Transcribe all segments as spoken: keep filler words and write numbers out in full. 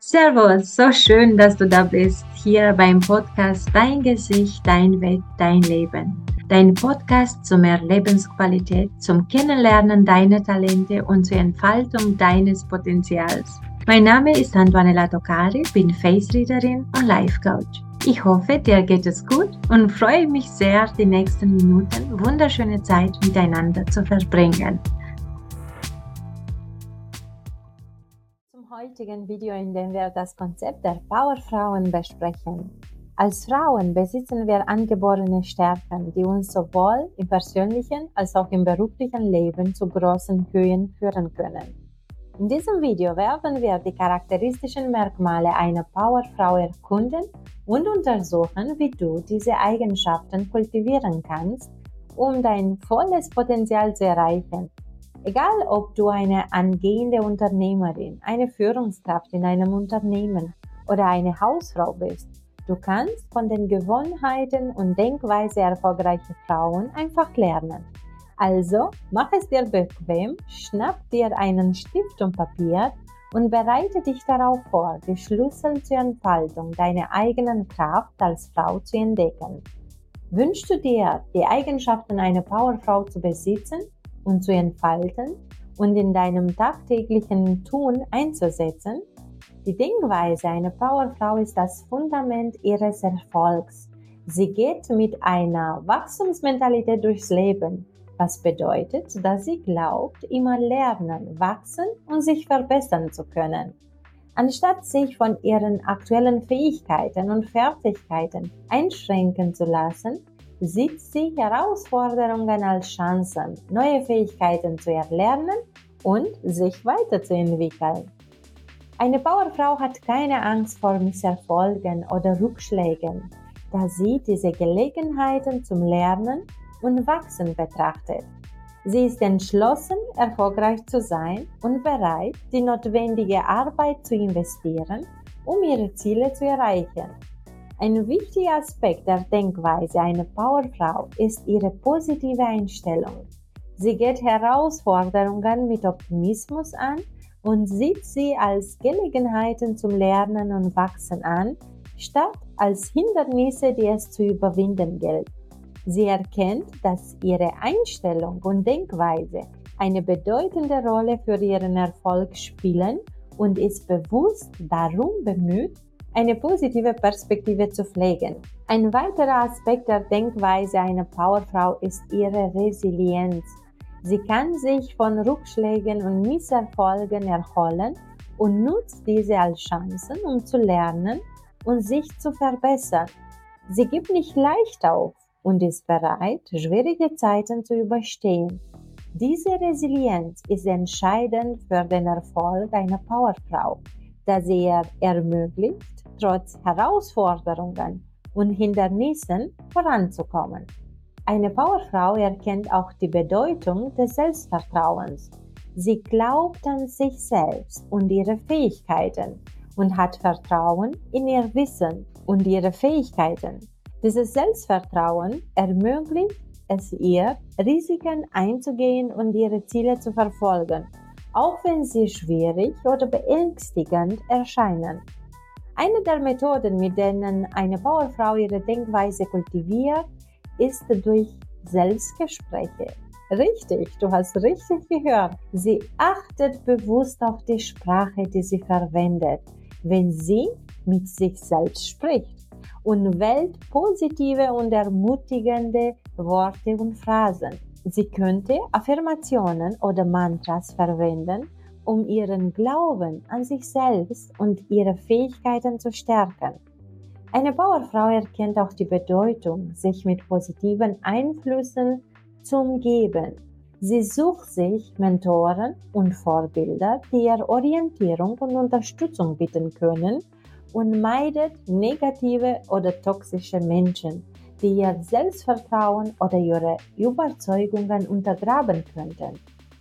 Servus, so schön, dass du da bist, hier beim Podcast Dein Gesicht, Dein Weg, Dein Leben. Dein Podcast zu mehr Lebensqualität, zum Kennenlernen deiner Talente und zur Entfaltung deines Potenzials. Mein Name ist Antonella Toccari, bin Face Readerin und Life Coach. Ich hoffe, dir geht es gut und freue mich sehr, die nächsten Minuten wunderschöne Zeit miteinander zu verbringen. Heutigen Video, in dem wir das Konzept der Powerfrauen besprechen. Als Frauen besitzen wir angeborene Stärken, die uns sowohl im persönlichen als auch im beruflichen Leben zu großen Höhen führen können. In diesem Video werden wir die charakteristischen Merkmale einer Powerfrau erkunden und untersuchen, wie du diese Eigenschaften kultivieren kannst, um dein volles Potenzial zu erreichen. Egal, ob du eine angehende Unternehmerin, eine Führungskraft in einem Unternehmen oder eine Hausfrau bist, du kannst von den Gewohnheiten und Denkweise erfolgreicher Frauen einfach lernen. Also, mach es dir bequem, schnapp dir einen Stift und Papier und bereite dich darauf vor, die Schlüssel zur Entfaltung deiner eigenen Kraft als Frau zu entdecken. Wünschst du dir, die Eigenschaften einer Powerfrau zu besitzen und zu entfalten und in deinem tagtäglichen Tun einzusetzen? Die Denkweise einer Powerfrau ist das Fundament ihres Erfolgs. Sie geht mit einer Wachstumsmentalität durchs Leben, was bedeutet, dass sie glaubt, immer lernen, wachsen und sich verbessern zu können. Anstatt sich von ihren aktuellen Fähigkeiten und Fertigkeiten einschränken zu lassen, sieht sie Herausforderungen als Chancen, neue Fähigkeiten zu erlernen und sich weiterzuentwickeln. Eine Powerfrau hat keine Angst vor Misserfolgen oder Rückschlägen, da sie diese Gelegenheiten zum Lernen und Wachsen betrachtet. Sie ist entschlossen, erfolgreich zu sein und bereit, die notwendige Arbeit zu investieren, um ihre Ziele zu erreichen. Ein wichtiger Aspekt der Denkweise einer Powerfrau ist ihre positive Einstellung. Sie geht Herausforderungen mit Optimismus an und sieht sie als Gelegenheiten zum Lernen und Wachsen an, statt als Hindernisse, die es zu überwinden gilt. Sie erkennt, dass ihre Einstellung und Denkweise eine bedeutende Rolle für ihren Erfolg spielen und ist bewusst darum bemüht, eine positive Perspektive zu pflegen. Ein weiterer Aspekt der Denkweise einer Powerfrau ist ihre Resilienz. Sie kann sich von Rückschlägen und Misserfolgen erholen und nutzt diese als Chancen, um zu lernen und sich zu verbessern. Sie gibt nicht leicht auf und ist bereit, schwierige Zeiten zu überstehen. Diese Resilienz ist entscheidend für den Erfolg einer Powerfrau, da sie ihr ermöglicht, trotz Herausforderungen und Hindernissen voranzukommen. Eine Powerfrau erkennt auch die Bedeutung des Selbstvertrauens. Sie glaubt an sich selbst und ihre Fähigkeiten und hat Vertrauen in ihr Wissen und ihre Fähigkeiten. Dieses Selbstvertrauen ermöglicht es ihr, Risiken einzugehen und ihre Ziele zu verfolgen, auch wenn sie schwierig oder beängstigend erscheinen. Eine der Methoden, mit denen eine Powerfrau ihre Denkweise kultiviert, ist durch Selbstgespräche. Richtig, du hast richtig gehört. Sie achtet bewusst auf die Sprache, die sie verwendet, wenn sie mit sich selbst spricht, und wählt positive und ermutigende Worte und Phrasen. Sie könnte Affirmationen oder Mantras verwenden, um ihren Glauben an sich selbst und ihre Fähigkeiten zu stärken. Eine Powerfrau erkennt auch die Bedeutung, sich mit positiven Einflüssen zu umgeben. Sie sucht sich Mentoren und Vorbilder, die ihr Orientierung und Unterstützung bieten können, und meidet negative oder toxische Menschen, die ihr Selbstvertrauen oder ihre Überzeugungen untergraben könnten.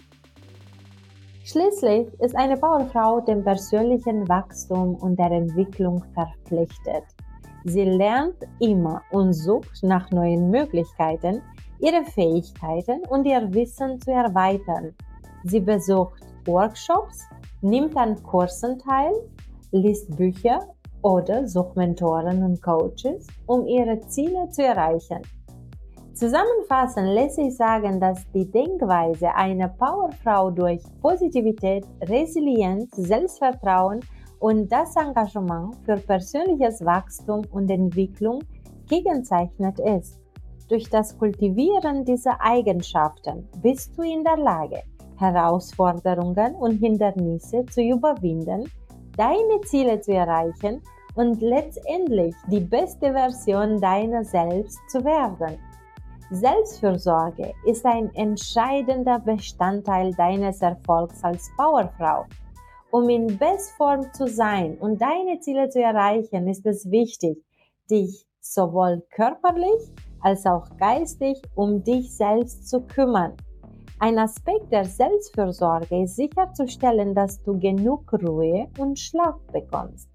Schließlich ist eine Powerfrau dem persönlichen Wachstum und der Entwicklung verpflichtet. Sie lernt immer und sucht nach neuen Möglichkeiten, ihre Fähigkeiten und ihr Wissen zu erweitern. Sie besucht Workshops, nimmt an Kursen teil, liest Bücher oder sucht Mentoren und Coaches, um ihre Ziele zu erreichen. Zusammenfassend lässt sich sagen, dass die Denkweise einer Powerfrau durch Positivität, Resilienz, Selbstvertrauen und das Engagement für persönliches Wachstum und Entwicklung gekennzeichnet ist. Durch das Kultivieren dieser Eigenschaften bist du in der Lage, Herausforderungen und Hindernisse zu überwinden, deine Ziele zu erreichen und letztendlich die beste Version deiner selbst zu werden. Selbstfürsorge ist ein entscheidender Bestandteil deines Erfolgs als Powerfrau. Um in Bestform zu sein und deine Ziele zu erreichen, ist es wichtig, dich sowohl körperlich als auch geistig um dich selbst zu kümmern. Ein Aspekt der Selbstfürsorge ist sicherzustellen, dass du genug Ruhe und Schlaf bekommst.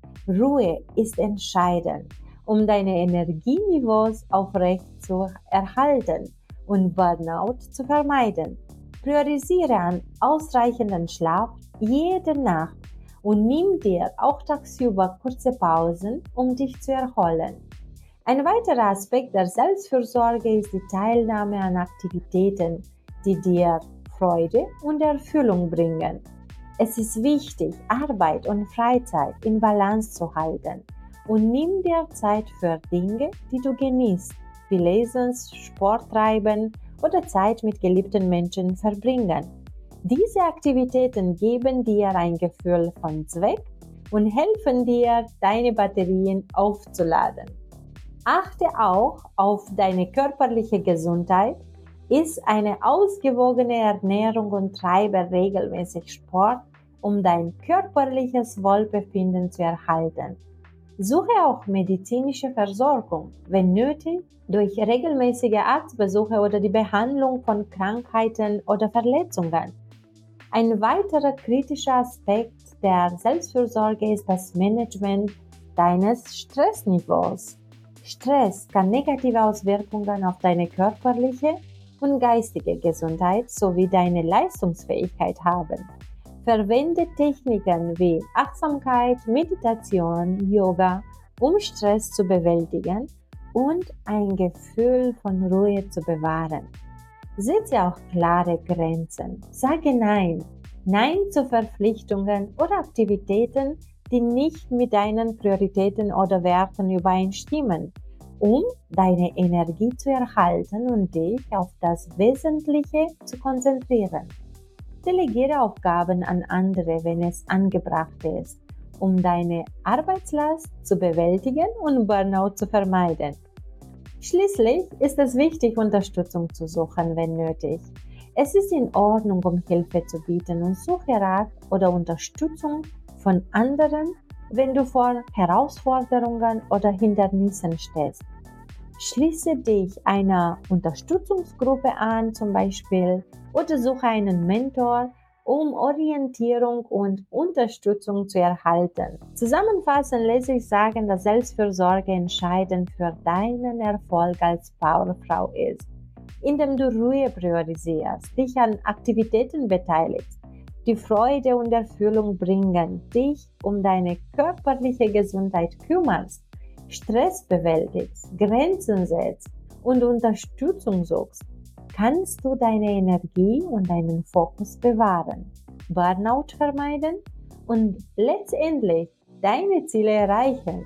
Ruhe ist entscheidend, um deine Energieniveaus aufrecht zu erhalten und Burnout zu vermeiden. Priorisiere an ausreichenden Schlaf jede Nacht und nimm dir auch tagsüber kurze Pausen, um dich zu erholen. Ein weiterer Aspekt der Selbstfürsorge ist die Teilnahme an Aktivitäten, die dir Freude und Erfüllung bringen. Es ist wichtig, Arbeit und Freizeit in Balance zu halten und nimm dir Zeit für Dinge, die du genießt, wie Lesen, Sport treiben oder Zeit mit geliebten Menschen verbringen. Diese Aktivitäten geben dir ein Gefühl von Zweck und helfen dir, deine Batterien aufzuladen. Achte auch auf deine körperliche Gesundheit. Iss eine ausgewogene Ernährung und treibe regelmäßig Sport, um dein körperliches Wohlbefinden zu erhalten. Suche auch medizinische Versorgung, wenn nötig, durch regelmäßige Arztbesuche oder die Behandlung von Krankheiten oder Verletzungen. Ein weiterer kritischer Aspekt der Selbstfürsorge ist das Management deines Stressniveaus. Stress kann negative Auswirkungen auf deine körperliche und geistige Gesundheit sowie deine Leistungsfähigkeit haben. Verwende Techniken wie Achtsamkeit, Meditation, Yoga, um Stress zu bewältigen und ein Gefühl von Ruhe zu bewahren. Setze auch klare Grenzen. Sage Nein. Nein zu Verpflichtungen oder Aktivitäten, die nicht mit deinen Prioritäten oder Werten übereinstimmen, um deine Energie zu erhalten und dich auf das Wesentliche zu konzentrieren. Delegiere Aufgaben an andere, wenn es angebracht ist, um deine Arbeitslast zu bewältigen und Burnout zu vermeiden. Schließlich ist es wichtig, Unterstützung zu suchen, wenn nötig. Es ist in Ordnung, um Hilfe zu bieten und suche Rat oder Unterstützung von anderen, wenn du vor Herausforderungen oder Hindernissen stehst. Schließe dich einer Unterstützungsgruppe an, zum Beispiel, oder suche einen Mentor, um Orientierung und Unterstützung zu erhalten. Zusammenfassend lässt sich sagen, dass Selbstfürsorge entscheidend für deinen Erfolg als Powerfrau ist, indem du Ruhe priorisierst, dich an Aktivitäten beteiligst, die Freude und Erfüllung bringen, dich um deine körperliche Gesundheit kümmerst, Stress bewältigst, Grenzen setzt und Unterstützung suchst, kannst du deine Energie und deinen Fokus bewahren, Burnout vermeiden und letztendlich deine Ziele erreichen.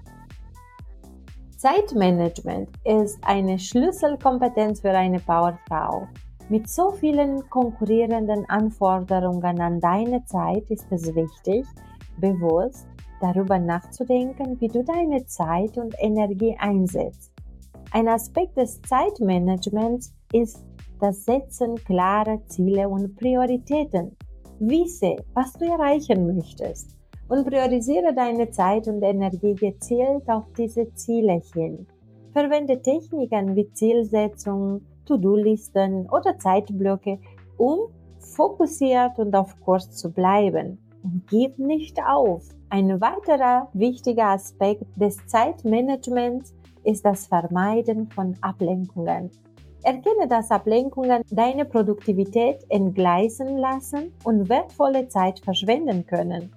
Zeitmanagement ist eine Schlüsselkompetenz für eine Powerfrau. Mit so vielen konkurrierenden Anforderungen an deine Zeit ist es wichtig, bewusst darüber nachzudenken, wie du deine Zeit und Energie einsetzt. Ein Aspekt des Zeitmanagements ist das Setzen klarer Ziele und Prioritäten. Wisse, was du erreichen möchtest und priorisiere deine Zeit und Energie gezielt auf diese Ziele hin. Verwende Techniken wie Zielsetzung, To-Do-Listen oder Zeitblöcke, um fokussiert und auf Kurs zu bleiben. Und gib nicht auf. Ein weiterer wichtiger Aspekt des Zeitmanagements ist das Vermeiden von Ablenkungen. Erkenne, dass Ablenkungen deine Produktivität entgleisen lassen und wertvolle Zeit verschwenden können.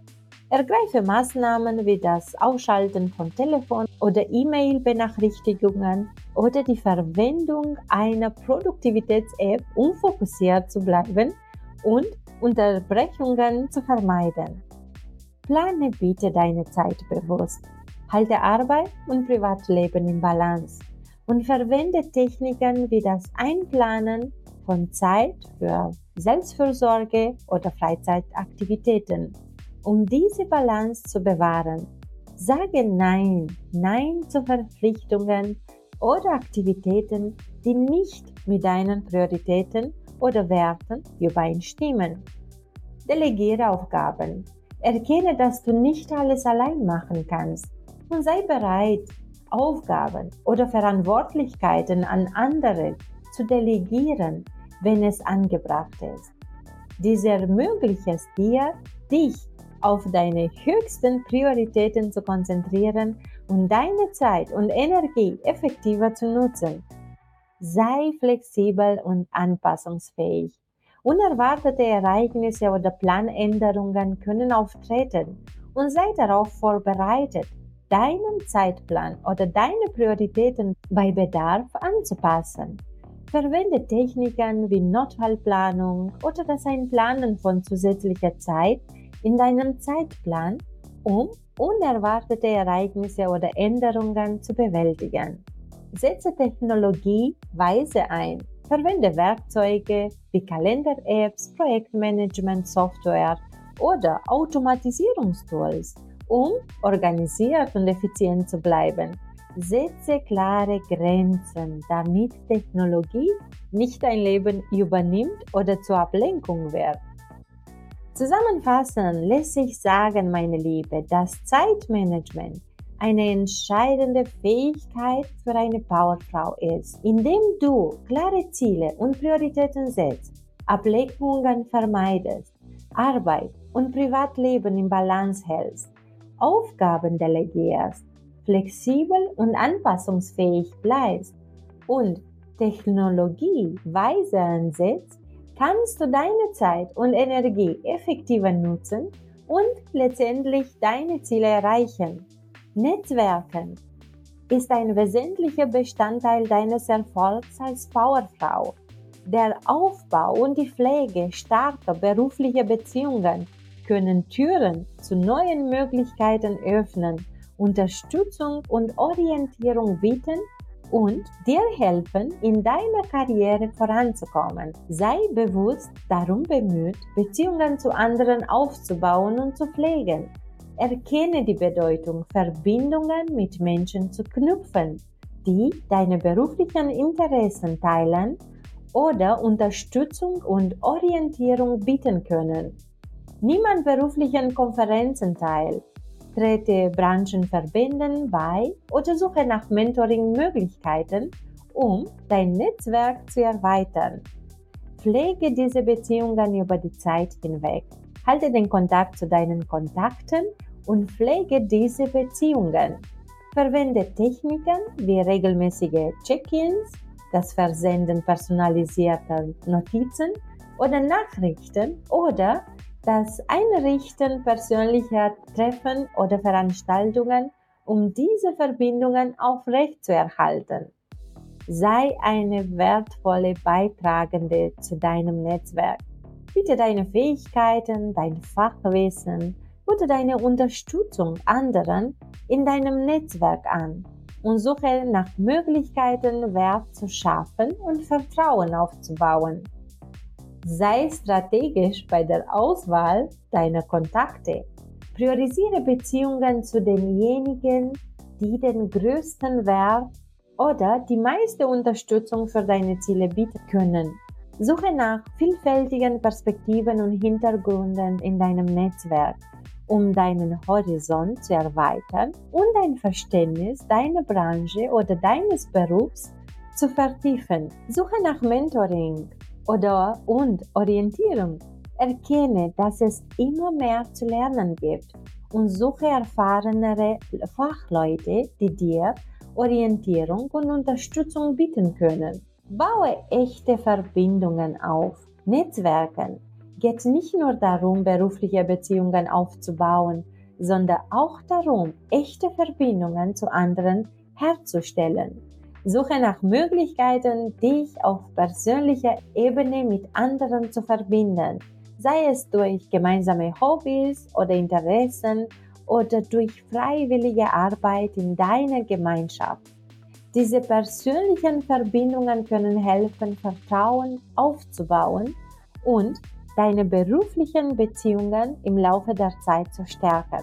Ergreife Maßnahmen wie das Ausschalten von Telefon- oder E-Mail-Benachrichtigungen oder die Verwendung einer Produktivitäts-App, um fokussiert zu bleiben und Unterbrechungen zu vermeiden. Plane bitte deine Zeit bewusst. Halte Arbeit und Privatleben in Balance und verwende Techniken wie das Einplanen von Zeit für Selbstfürsorge oder Freizeitaktivitäten, um diese Balance zu bewahren. Sage Nein, Nein zu Verpflichtungen oder Aktivitäten, die nicht mit deinen Prioritäten oder Werten übereinstimmen. Delegiere Aufgaben. Erkenne, dass du nicht alles allein machen kannst und sei bereit, Aufgaben oder Verantwortlichkeiten an andere zu delegieren, wenn es angebracht ist. Dies ermöglicht es dir, dich auf deine höchsten Prioritäten zu konzentrieren und deine Zeit und Energie effektiver zu nutzen. Sei flexibel und anpassungsfähig. Unerwartete Ereignisse oder Planänderungen können auftreten und sei darauf vorbereitet, deinen Zeitplan oder deine Prioritäten bei Bedarf anzupassen. Verwende Techniken wie Notfallplanung oder das Einplanen von zusätzlicher Zeit in deinem Zeitplan, um unerwartete Ereignisse oder Änderungen zu bewältigen. Setze Technologie weise ein. Verwende Werkzeuge wie Kalender-Apps, Projektmanagement-Software oder Automatisierungstools, um organisiert und effizient zu bleiben. Setze klare Grenzen, damit Technologie nicht dein Leben übernimmt oder zur Ablenkung wird. Zusammenfassend lässt sich sagen, meine Liebe, dass Zeitmanagement eine entscheidende Fähigkeit für eine Powerfrau ist. Indem du klare Ziele und Prioritäten setzt, Ablenkungen vermeidest, Arbeit und Privatleben in Balance hältst, Aufgaben delegierst, flexibel und anpassungsfähig bleibst und Technologie weise einsetzt, kannst du deine Zeit und Energie effektiver nutzen und letztendlich deine Ziele erreichen. Netzwerken ist ein wesentlicher Bestandteil deines Erfolgs als Powerfrau. Der Aufbau und die Pflege starker beruflicher Beziehungen können Türen zu neuen Möglichkeiten öffnen, Unterstützung und Orientierung bieten und dir helfen, in deiner Karriere voranzukommen. Sei bewusst darum bemüht, Beziehungen zu anderen aufzubauen und zu pflegen. Erkenne die Bedeutung, Verbindungen mit Menschen zu knüpfen, die deine beruflichen Interessen teilen oder Unterstützung und Orientierung bieten können. Nimm an beruflichen Konferenzen teil, trete Branchenverbänden bei oder suche nach Mentoring-Möglichkeiten, um dein Netzwerk zu erweitern. Pflege diese Beziehungen über die Zeit hinweg. Halte den Kontakt zu deinen Kontakten und pflege diese Beziehungen. Verwende Techniken wie regelmäßige Check-ins, das Versenden personalisierter Notizen oder Nachrichten oder das Einrichten persönlicher Treffen oder Veranstaltungen, um diese Verbindungen aufrechtzuerhalten. Sei eine wertvolle Beitragende zu deinem Netzwerk. Biete deine Fähigkeiten, dein Fachwissen oder deine Unterstützung anderen in deinem Netzwerk an und suche nach Möglichkeiten, Wert zu schaffen und Vertrauen aufzubauen. Sei strategisch bei der Auswahl deiner Kontakte. Priorisiere Beziehungen zu denjenigen, die den größten Wert oder die meiste Unterstützung für deine Ziele bieten können. Suche nach vielfältigen Perspektiven und Hintergründen in deinem Netzwerk, um deinen Horizont zu erweitern und dein Verständnis deiner Branche oder deines Berufs zu vertiefen. Suche nach Mentoring oder und Orientierung. Erkenne, dass es immer mehr zu lernen gibt und suche erfahrenere Fachleute, die dir Orientierung und Unterstützung bieten können. Baue echte Verbindungen auf. Netzwerken geht nicht nur darum, berufliche Beziehungen aufzubauen, sondern auch darum, echte Verbindungen zu anderen herzustellen. Suche nach Möglichkeiten, dich auf persönlicher Ebene mit anderen zu verbinden, sei es durch gemeinsame Hobbys oder Interessen oder durch freiwillige Arbeit in deiner Gemeinschaft. Diese persönlichen Verbindungen können helfen, Vertrauen aufzubauen und deine beruflichen Beziehungen im Laufe der Zeit zu stärken.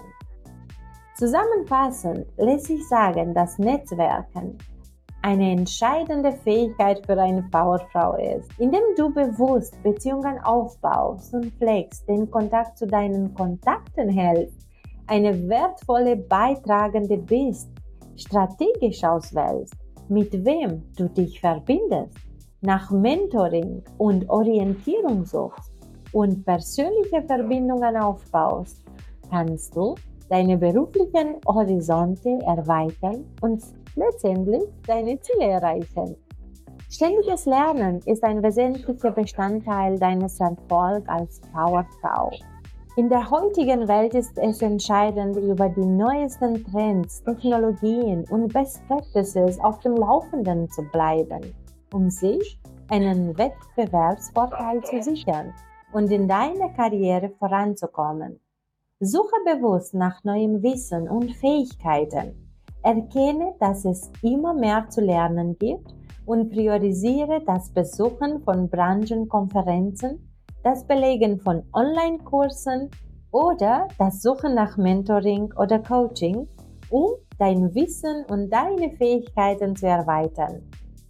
Zusammenfassend lässt sich sagen, dass Netzwerken eine entscheidende Fähigkeit für eine Powerfrau ist. Indem du bewusst Beziehungen aufbaust und pflegst, den Kontakt zu deinen Kontakten hältst, eine wertvolle Beitragende bist, strategisch auswählst, mit wem du dich verbindest, nach Mentoring und Orientierung suchst und persönliche Verbindungen aufbaust, kannst du deine beruflichen Horizonte erweitern und letztendlich deine Ziele erreichen. Ständiges Lernen ist ein wesentlicher Bestandteil deines Erfolgs als Powerfrau. In der heutigen Welt ist es entscheidend, über die neuesten Trends, Technologien und Best Practices auf dem Laufenden zu bleiben, um sich einen Wettbewerbsvorteil zu sichern und in deiner Karriere voranzukommen. Suche bewusst nach neuem Wissen und Fähigkeiten. Erkenne, dass es immer mehr zu lernen gibt und priorisiere das Besuchen von Branchenkonferenzen, das Belegen von Online-Kursen oder das Suchen nach Mentoring oder Coaching, um dein Wissen und deine Fähigkeiten zu erweitern.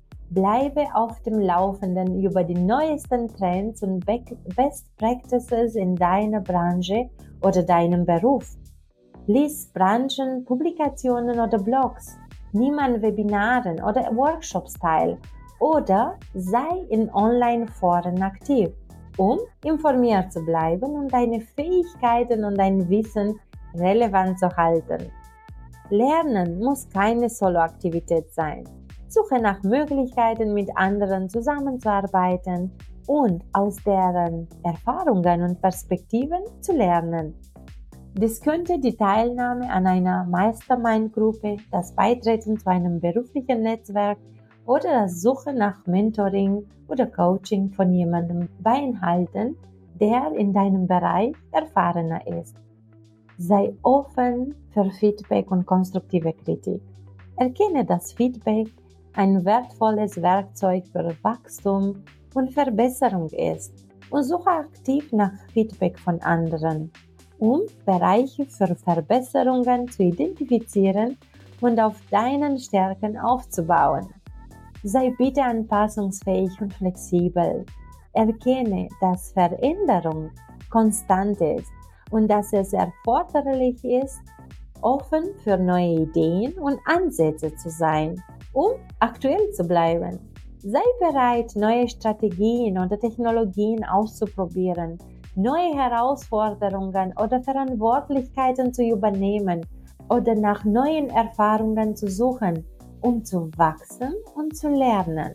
Bleibe auf dem Laufenden über die neuesten Trends und Best Practices in deiner Branche oder deinem Beruf. Lies Branchen, Publikationen oder Blogs, nimm an Webinaren oder Workshops teil oder sei in Online-Foren aktiv, um informiert zu bleiben und deine Fähigkeiten und dein Wissen relevant zu halten. Lernen muss keine Soloaktivität sein. Suche nach Möglichkeiten, mit anderen zusammenzuarbeiten und aus deren Erfahrungen und Perspektiven zu lernen. Dies könnte die Teilnahme an einer Mastermind-Gruppe, das Beitreten zu einem beruflichen Netzwerk oder das Suchen nach Mentoring oder Coaching von jemandem beinhalten, der in deinem Bereich erfahrener ist. Sei offen für Feedback und konstruktive Kritik. Erkenne, dass Feedback ein wertvolles Werkzeug für Wachstum und Verbesserung ist und suche aktiv nach Feedback von anderen, um Bereiche für Verbesserungen zu identifizieren und auf deinen Stärken aufzubauen. Sei bitte anpassungsfähig und flexibel. Erkenne, dass Veränderung konstant ist und dass es erforderlich ist, offen für neue Ideen und Ansätze zu sein, um aktuell zu bleiben. Sei bereit, neue Strategien oder Technologien auszuprobieren, neue Herausforderungen oder Verantwortlichkeiten zu übernehmen oder nach neuen Erfahrungen zu suchen, um zu wachsen und zu lernen.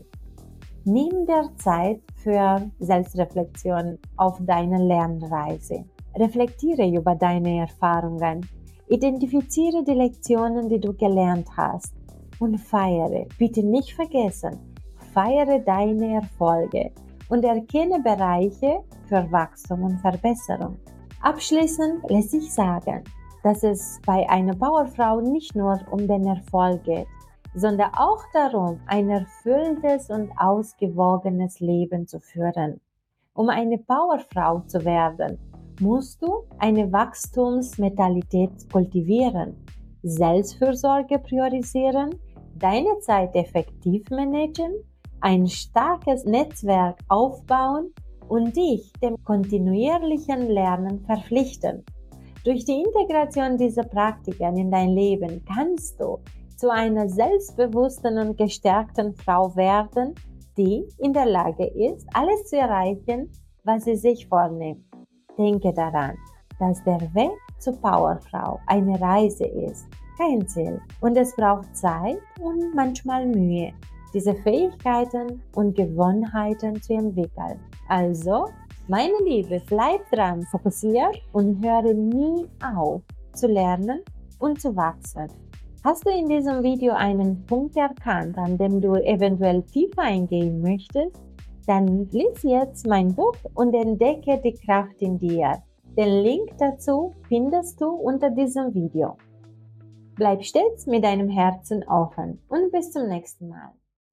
Nimm dir Zeit für Selbstreflexion auf deiner Lernreise. Reflektiere über deine Erfahrungen. Identifiziere die Lektionen, die du gelernt hast und feiere, bitte nicht vergessen, feiere deine Erfolge und erkenne Bereiche für Wachstum und Verbesserung. Abschließend lässt sich sagen, dass es bei einer Powerfrau nicht nur um den Erfolg geht, sondern auch darum, ein erfülltes und ausgewogenes Leben zu führen. Um eine Powerfrau zu werden, musst du eine Wachstumsmentalität kultivieren, Selbstfürsorge priorisieren, deine Zeit effektiv managen, ein starkes Netzwerk aufbauen und dich dem kontinuierlichen Lernen verpflichten. Durch die Integration dieser Praktiken in dein Leben kannst du zu einer selbstbewussten und gestärkten Frau werden, die in der Lage ist, alles zu erreichen, was sie sich vornimmt. Denke daran, dass der Weg zur Powerfrau eine Reise ist, kein Ziel. Und es braucht Zeit und manchmal Mühe, diese Fähigkeiten und Gewohnheiten zu entwickeln. Also, meine Liebe, bleib dran, fokussiert und höre nie auf, zu lernen und zu wachsen. Hast du in diesem Video einen Punkt erkannt, an dem du eventuell tiefer eingehen möchtest? Dann lies jetzt mein Buch und entdecke die Kraft in dir. Den Link dazu findest du unter diesem Video. Bleib stets mit deinem Herzen offen und bis zum nächsten Mal.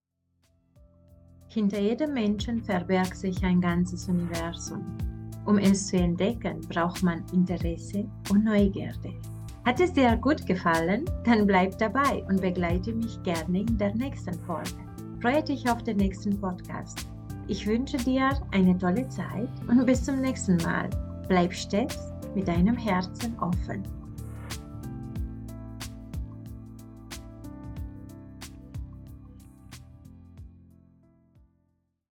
Hinter jedem Menschen verbirgt sich ein ganzes Universum. Um es zu entdecken, braucht man Interesse und Neugierde. Hat es dir gut gefallen? Dann bleib dabei und begleite mich gerne in der nächsten Folge. Freue dich auf den nächsten Podcast. Ich wünsche dir eine tolle Zeit und bis zum nächsten Mal. Bleib stets mit deinem Herzen offen.